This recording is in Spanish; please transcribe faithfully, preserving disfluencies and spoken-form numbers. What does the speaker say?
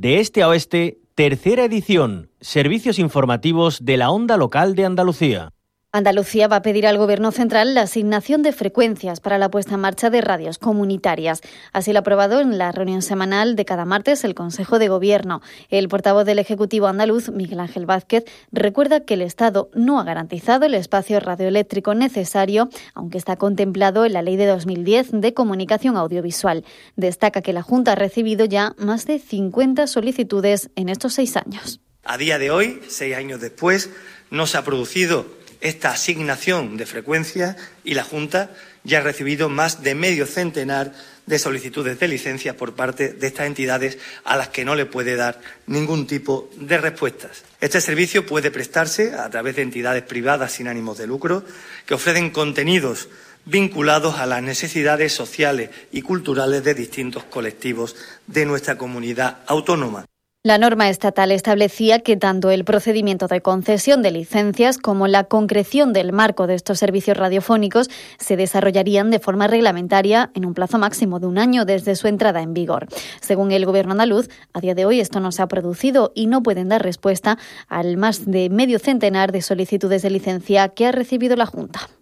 De este a oeste, tercera edición, servicios informativos de la onda local de Andalucía. Andalucía va a pedir al Gobierno central la asignación de frecuencias para la puesta en marcha de radios comunitarias. Así lo ha aprobado en la reunión semanal de cada martes el Consejo de Gobierno. El portavoz del Ejecutivo andaluz, Miguel Ángel Vázquez, recuerda que el Estado no ha garantizado el espacio radioeléctrico necesario, aunque está contemplado en la Ley de dos mil diez de Comunicación Audiovisual. Destaca que la Junta ha recibido ya más de cincuenta solicitudes en estos seis años. A día de hoy, seis años después, no se ha producido esta asignación de frecuencias y la Junta ya ha recibido más de medio centenar de solicitudes de licencia por parte de estas entidades a las que no le puede dar ningún tipo de respuestas. Este servicio puede prestarse a través de entidades privadas sin ánimos de lucro que ofrecen contenidos vinculados a las necesidades sociales y culturales de distintos colectivos de nuestra comunidad autónoma. La norma estatal establecía que tanto el procedimiento de concesión de licencias como la concreción del marco de estos servicios radiofónicos se desarrollarían de forma reglamentaria en un plazo máximo de un año desde su entrada en vigor. Según el Gobierno andaluz, a día de hoy esto no se ha producido y no pueden dar respuesta al más de medio centenar de solicitudes de licencia que ha recibido la Junta.